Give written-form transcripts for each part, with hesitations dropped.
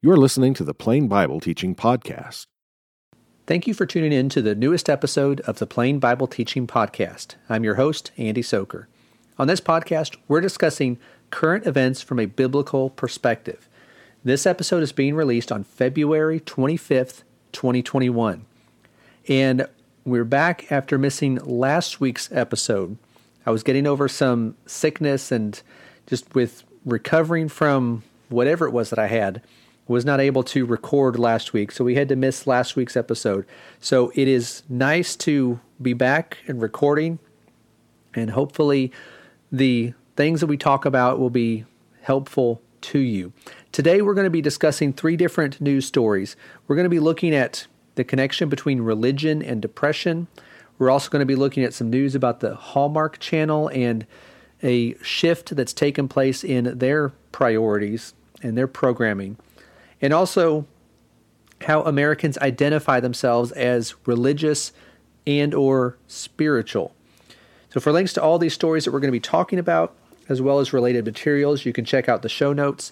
You're listening to the Plain Bible Teaching Podcast. Thank you for tuning in to the newest episode of the Plain Bible Teaching Podcast. I'm your host, Andy Soker. On this podcast, we're discussing current events from a biblical perspective. This episode is being released on February 25th, 2021. And we're back after missing last week's episode. I was getting over some sickness and just with recovering from whatever it was that I had, was not able to record last week, so we had to miss last week's episode. So it is nice to be back and recording, and hopefully the things that we talk about will be helpful to you. Today we're going to be discussing 3 different news stories. We're going to be looking at the connection between religion and depression. We're also going to be looking at some news about the Hallmark Channel and a shift that's taken place in their priorities and their programming. And also how Americans identify themselves as religious and or spiritual. So for links to all these stories that we're going to be talking about, as well as related materials, you can check out the show notes,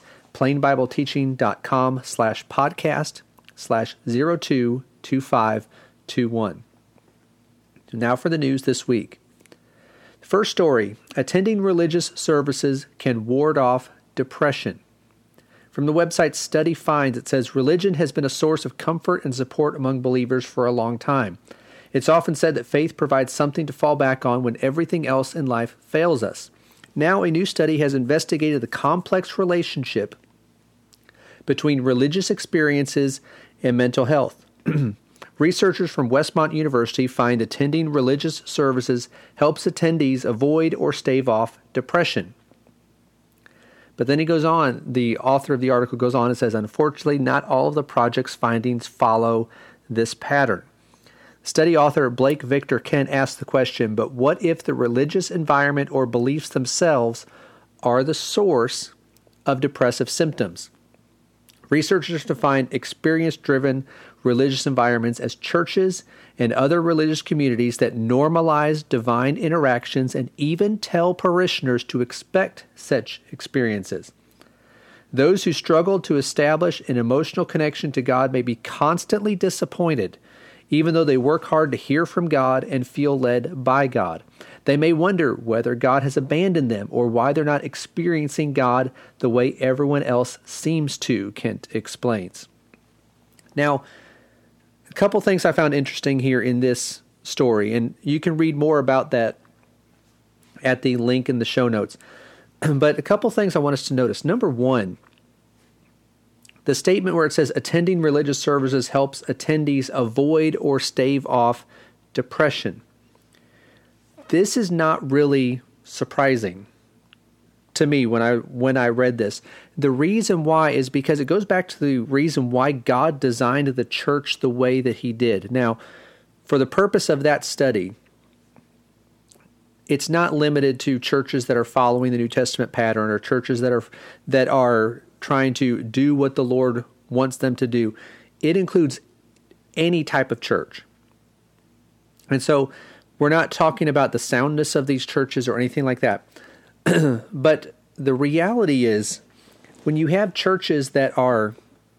plainbibleteaching.com/podcast/022521. So now for the news this week. First story, attending religious services can ward off depression. From the website Study Finds, it says, religion has been a source of comfort and support among believers for a long time. It's often said that faith provides something to fall back on when everything else in life fails us. Now, a new study has investigated the complex relationship between religious experiences and mental health. Researchers from Westmont University find attending religious services helps attendees avoid or stave off depression. But then he goes on, the author of the article goes on and says, unfortunately, not all of the project's findings follow this pattern. Study author Blake Victor Kent asked the question, but what if the religious environment or beliefs themselves are the source of depressive symptoms? Researchers define experience-driven religious environments as churches and other religious communities that normalize divine interactions and even tell parishioners to expect such experiences. Those who struggle to establish an emotional connection to God may be constantly disappointed, even though they work hard to hear from God and feel led by God. They may wonder whether God has abandoned them or why they're not experiencing God the way everyone else seems to, Kent explains. Now, a couple things I found interesting here in this story, and you can read more about that at the link in the show notes. But a couple things I want us to notice. Number one, the statement where it says attending religious services helps attendees avoid or stave off depression. This is not really surprising to me when I read this. The reason why is because it goes back to the reason why God designed the church the way that he did. Now, for the purpose of that study, it's not limited to churches that are following the New Testament pattern or churches that are trying to do what the Lord wants them to do. It includes any type of church. And so we're not talking about the soundness of these churches or anything like that. But the reality is, when you have churches that are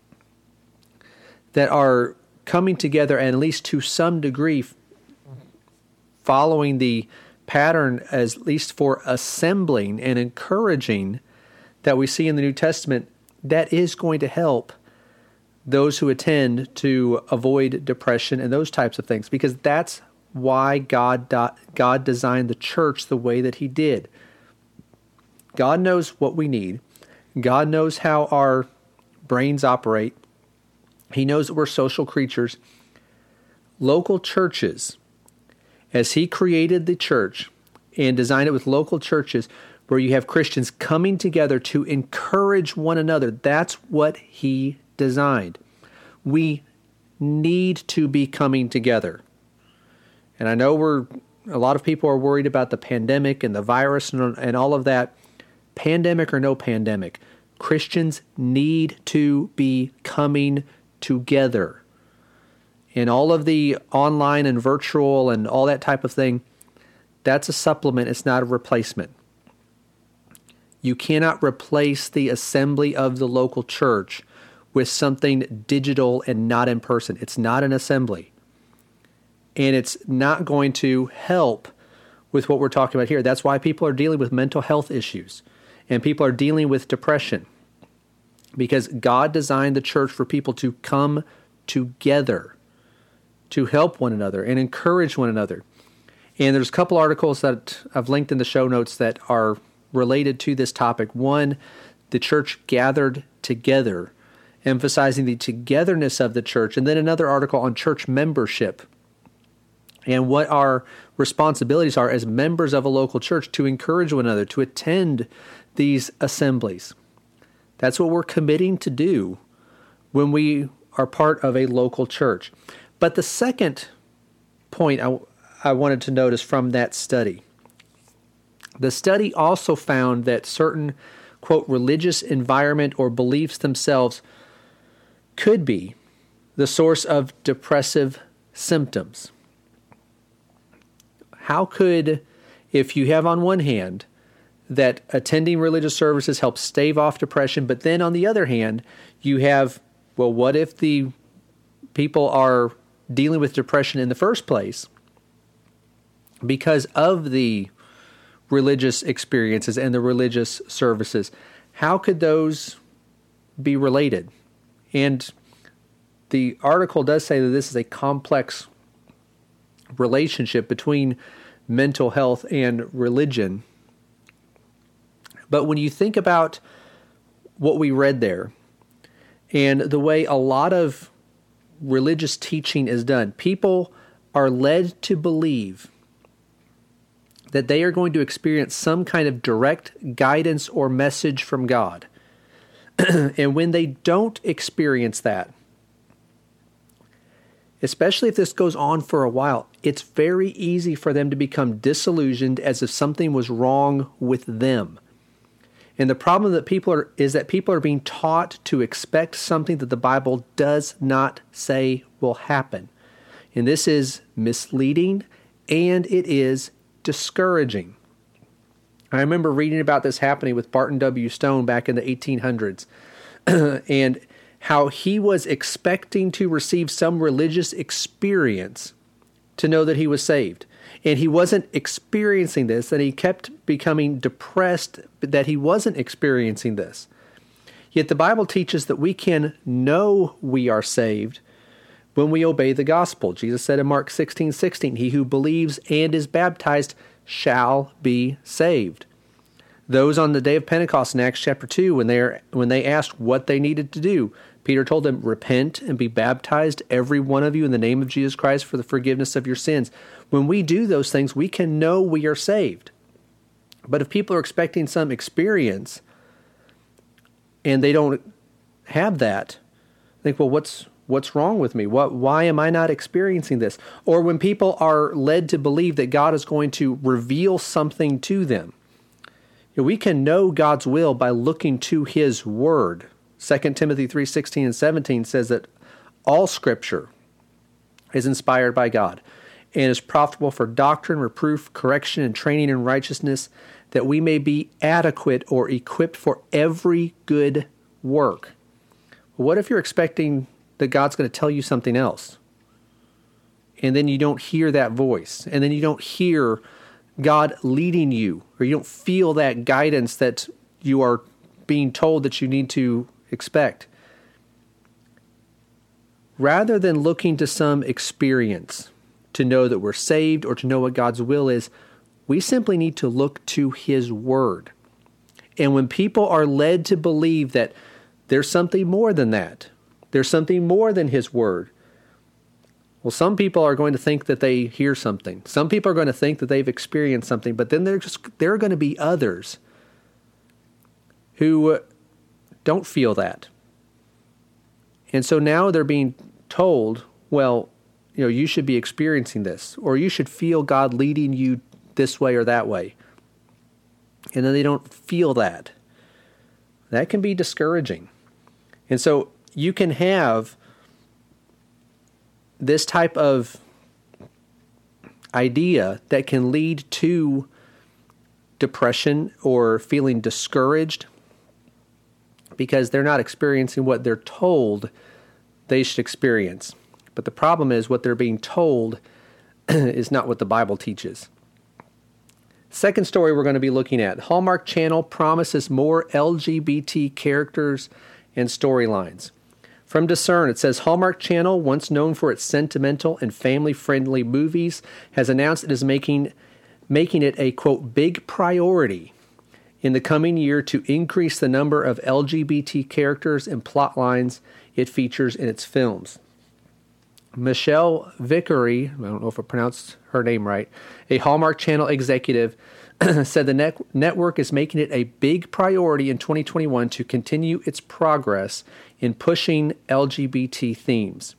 coming together and at least to some degree following the pattern, as at least for assembling and encouraging that we see in the New Testament, that is going to help those who attend to avoid depression and those types of things, because that's why God designed the church the way that he did. God knows what we need. God knows how our brains operate. He knows that we're social creatures. Local churches, as he created the church and designed it with local churches where you have Christians coming together to encourage one another, that's what he designed. We need to be coming together. And I know a lot of people are worried about the pandemic and the virus and all of that. Pandemic or no pandemic, Christians need to be coming together. And all of the online and virtual and all that type of thing, that's a supplement. It's not a replacement. You cannot replace the assembly of the local church with something digital and not in person. It's not an assembly. And it's not going to help with what we're talking about here. That's why people are dealing with mental health issues and people are dealing with depression, because God designed the church for people to come together, to help one another and encourage one another. And there's a couple articles that I've linked in the show notes that are related to this topic. One, the church gathered together, emphasizing the togetherness of the church. And then another article on church membership and what our responsibilities are as members of a local church to encourage one another, to attend these assemblies. That's what we're committing to do when we are part of a local church. But the second point I wanted to notice from that study, the study also found that certain, quote, religious environment or beliefs themselves could be the source of depressive symptoms. How could, if you have on one hand that attending religious services helps stave off depression, but then on the other hand, you have, well, what if the people are dealing with depression in the first place because of the religious experiences and the religious services? How could those be related? And the article does say that this is a complex relationship between mental health and religion. But when you think about what we read there and the way a lot of religious teaching is done, people are led to believe that they are going to experience some kind of direct guidance or message from God. And when they don't experience that, especially if this goes on for a while, it's very easy for them to become disillusioned as if something was wrong with them. And the problem that is that people are being taught to expect something that the Bible does not say will happen. And this is misleading and it is discouraging. I remember reading about this happening with Barton W. Stone back in the 1800s and how he was expecting to receive some religious experience to know that he was saved. And he wasn't experiencing this, and he kept becoming depressed that he wasn't experiencing this. Yet the Bible teaches that we can know we are saved when we obey the gospel. Jesus said in Mark 16:16, "He who believes and is baptized shall be saved." Those on the day of Pentecost in Acts chapter 2, when they asked what they needed to do, Peter told them, "Repent and be baptized, every one of you, in the name of Jesus Christ for the forgiveness of your sins." When we do those things, we can know we are saved. But if people are expecting some experience and they don't have that, think, well, what's wrong with me? Why am I not experiencing this? Or when people are led to believe that God is going to reveal something to them, we can know God's will by looking to His Word. 2 Timothy 3:16 and 17 says that all Scripture is inspired by God and is profitable for doctrine, reproof, correction, and training in righteousness, that we may be adequate or equipped for every good work. What if you're expecting that God's going to tell you something else, and then you don't hear that voice, and then you don't hear God leading you, or you don't feel that guidance that you are being told that you need to expect? Rather than looking to some experience to know that we're saved or to know what God's will is, we simply need to look to His Word. And when people are led to believe that there's something more than that, there's something more than His Word, well, some people are going to think that they hear something. Some people are going to think that they've experienced something, but then there are going to be others who don't feel that. And so now they're being told, well, you should be experiencing this, or you should feel God leading you this way or that way. And then they don't feel that. That can be discouraging. And so you can have this type of idea that can lead to depression or feeling discouraged because they're not experiencing what they're told they should experience. But the problem is what they're being told is not what the Bible teaches. Second story we're going to be looking at. Hallmark Channel promises more LGBT characters and storylines. From Discern, it says, Hallmark Channel, once known for its sentimental and family-friendly movies, has announced it is making it a, quote, big priority in the coming year to increase the number of LGBT characters and plot lines it features in its films. Michelle Vickery, I don't know if I pronounced her name right, a Hallmark Channel executive, said the network is making it a big priority in 2021 to continue its progress in pushing LGBT themes.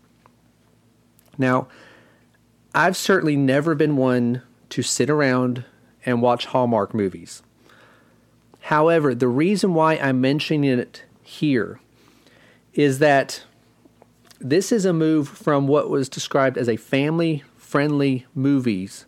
Now, I've certainly never been one to sit around and watch Hallmark movies. However, the reason why I'm mentioning it here is that this is a move from what was described as a family-friendly movies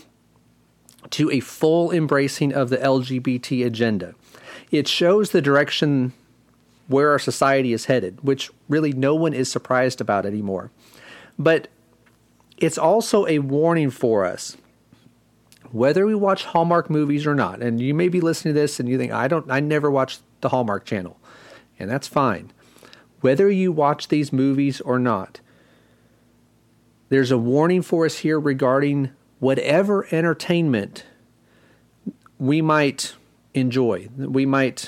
to a full embracing of the LGBT agenda. It shows the direction where our society is headed, which really no one is surprised about anymore. But it's also a warning for us, whether we watch Hallmark movies or not. And you may be listening to this and you think, I never watched the Hallmark Channel. And that's fine. Whether you watch these movies or not, there's a warning for us here regarding whatever entertainment we might enjoy, that we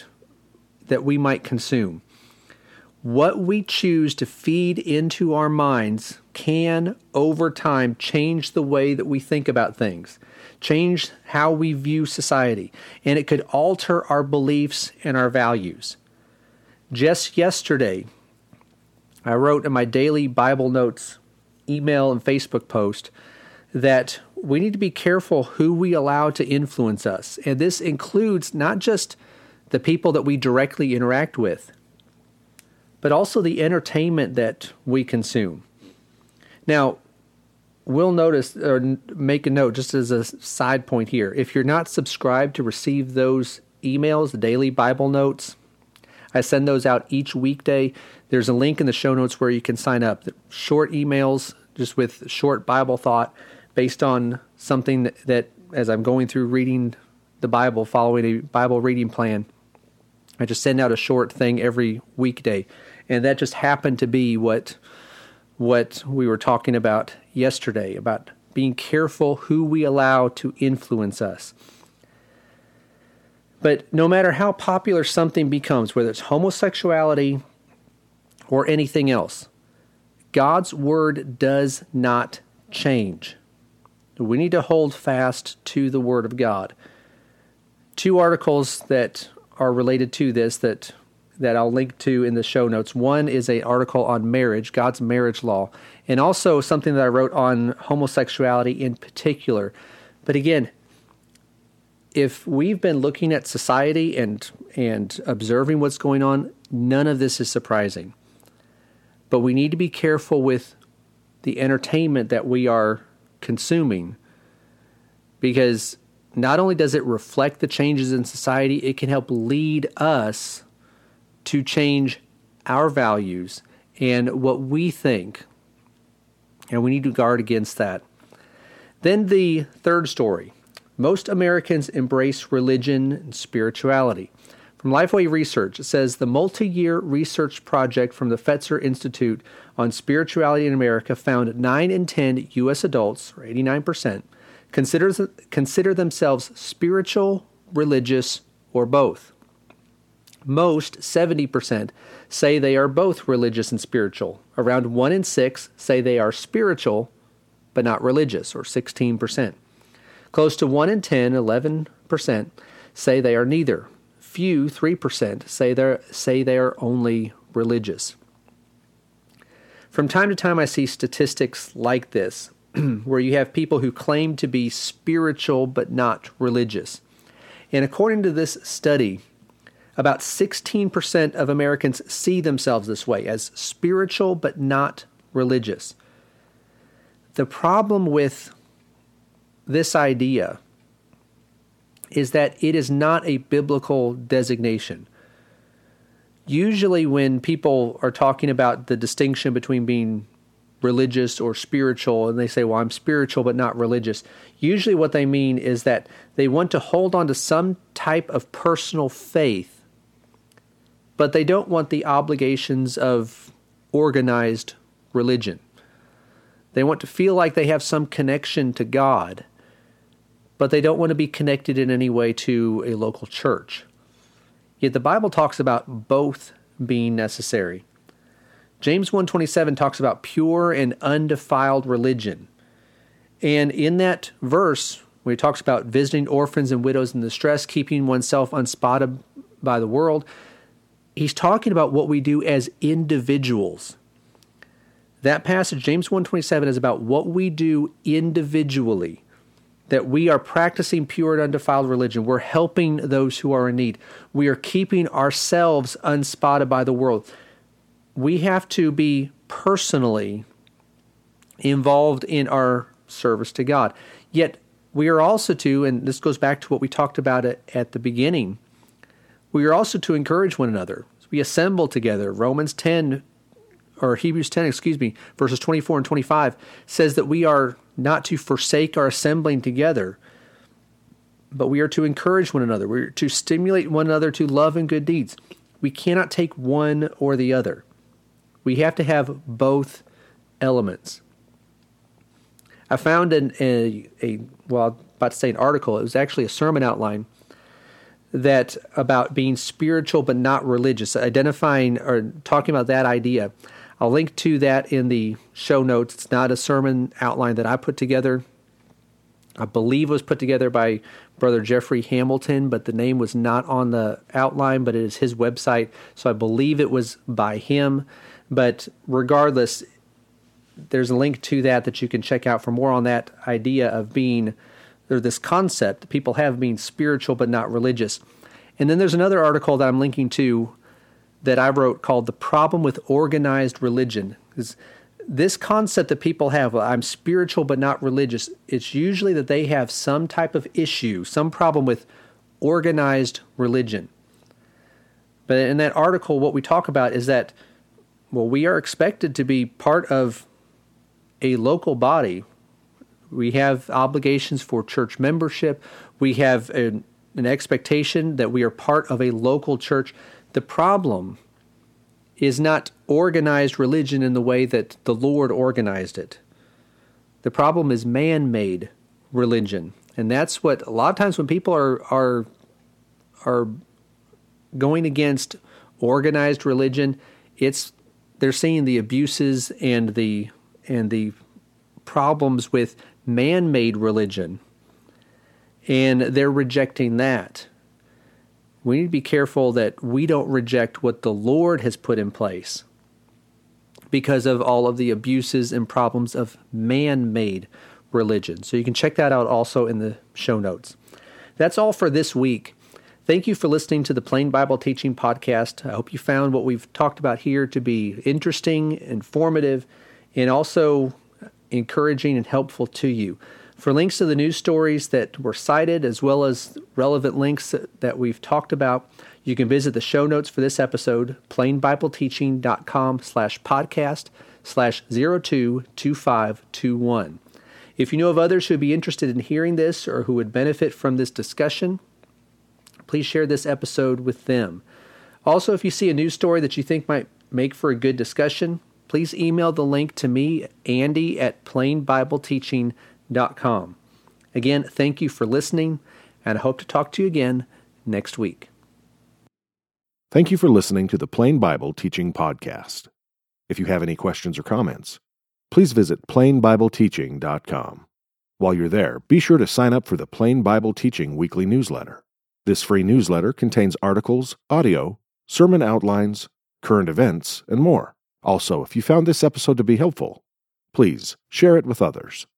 might consume. What we choose to feed into our minds can, over time, change the way that we think about things, change how we view society, and it could alter our beliefs and our values. Just yesterday, I wrote in my daily Bible Notes email and Facebook post that we need to be careful who we allow to influence us. And this includes not just the people that we directly interact with, but also the entertainment that we consume. Now, we'll notice or make a note just as a side point here. If you're not subscribed to receive those emails, the daily Bible Notes, I send those out each weekday. There's a link in the show notes where you can sign up. Short emails, just with short Bible thought, based on something that as I'm going through reading the Bible, following a Bible reading plan, I just send out a short thing every weekday. And that just happened to be what we were talking about yesterday, about being careful who we allow to influence us. But no matter how popular something becomes, whether it's homosexuality or anything else, God's word does not change. We need to hold fast to the word of God. Two articles that are related to this that I'll link to in the show notes. One is an article on marriage, God's marriage law, and also something that I wrote on homosexuality in particular. But again, if we've been looking at society and observing what's going on, none of this is surprising. But we need to be careful with the entertainment that we are consuming, because not only does it reflect the changes in society, it can help lead us to change our values and what we think. And we need to guard against that. Then the third story. Most Americans embrace religion and spirituality. From Lifeway Research, it says the multi-year research project from the Fetzer Institute on Spirituality in America found 9 in 10 U.S. adults, or 89%, consider themselves spiritual, religious, or both. Most, 70%, say they are both religious and spiritual. Around 1 in 6 say they are spiritual, but not religious, or 16%. Close to 1 in 10, 11%, say they are neither. Few, 3%, say they are only religious. From time to time, I see statistics like this, where you have people who claim to be spiritual but not religious. And according to this study, about 16% of Americans see themselves this way, as spiritual but not religious. The problem with this idea is that it is not a biblical designation. Usually when people are talking about the distinction between being religious or spiritual, and they say, well, I'm spiritual but not religious, usually what they mean is that they want to hold on to some type of personal faith, but they don't want the obligations of organized religion. They want to feel like they have some connection to God, but they don't want to be connected in any way to a local church. Yet the Bible talks about both being necessary. James 1:27 talks about pure and undefiled religion. And in that verse, when he talks about visiting orphans and widows in distress, keeping oneself unspotted by the world, he's talking about what we do as individuals. That passage, James 1:27, is about what we do individually, that we are practicing pure and undefiled religion. We're helping those who are in need. We are keeping ourselves unspotted by the world. We have to be personally involved in our service to God. Yet we are also to, and this goes back to what we talked about at the beginning, we are also to encourage one another. We assemble together. Hebrews 10, verses 24 and 25 says that we are not to forsake our assembling together, but we are to encourage one another. We're to stimulate one another to love and good deeds. We cannot take one or the other. We have to have both elements. I found an article. It was actually a sermon outline that about being spiritual but not religious, identifying or talking about that idea. I'll link to that in the show notes. It's not a sermon outline that I put together. I believe it was put together by Brother Jeffrey Hamilton, but the name was not on the outline, but it is his website, so I believe it was by him. But regardless, there's a link to that you can check out for more on that idea of being, or this concept that people have being spiritual but not religious. And then there's another article that I'm linking to that I wrote called The Problem with Organized Religion. This concept that people have, well, I'm spiritual but not religious, it's usually that they have some type of issue, some problem with organized religion. But in that article, what we talk about is that, well, we are expected to be part of a local body. We have obligations for church membership. We have an expectation that we are part of a local church. The problem is not organized religion in the way that the Lord organized it. The problem is man-made religion. And that's what, a lot of times when people are going against organized religion, they're seeing the abuses and the problems with man-made religion, and they're rejecting that. We need to be careful that we don't reject what the Lord has put in place because of all of the abuses and problems of man-made religion. So you can check that out also in the show notes. That's all for this week. Thank you for listening to the Plain Bible Teaching Podcast. I hope you found what we've talked about here to be interesting, informative, and also encouraging and helpful to you. For links to the news stories that were cited, as well as relevant links that we've talked about, you can visit the show notes for this episode, plainbibleteaching.com/podcast/022521. If you know of others who would be interested in hearing this or who would benefit from this discussion, please share this episode with them. Also, if you see a news story that you think might make for a good discussion, please email the link to me, Andy, at plainbibleteaching.com. Again, thank you for listening, and I hope to talk to you again next week. Thank you for listening to the Plain Bible Teaching Podcast. If you have any questions or comments, please visit plainbibleteaching.com. While you're there, be sure to sign up for the Plain Bible Teaching weekly newsletter. This free newsletter contains articles, audio, sermon outlines, current events, and more. Also, if you found this episode to be helpful, please share it with others.